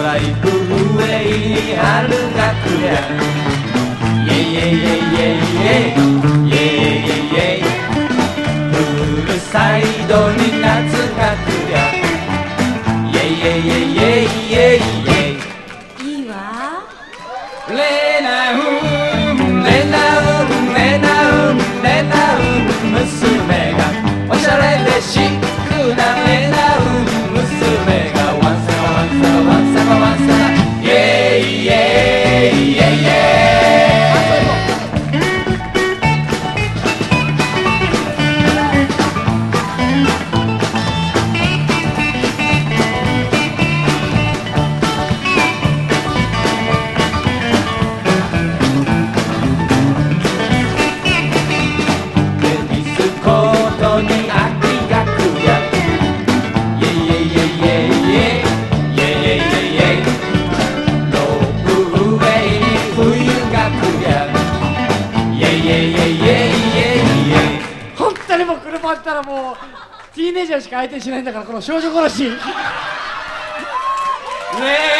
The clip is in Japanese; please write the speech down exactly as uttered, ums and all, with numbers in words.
ライフウェイに春が来りゃイェイイェイイェイイェイイェイイェイイェイイェイプールサイドに夏が来りゃイェイイェイイェイイェイイェイイェイいいわ。 レナウンレナウンレナウンレナウン娘がおしゃれでシックなレナウン娘がワンサカワンサカワンサカワンサカイェイイェイイェイイェイ本当にもう車あったらもうティーネイジャーしか相手しないんだから、この少女殺し。 レ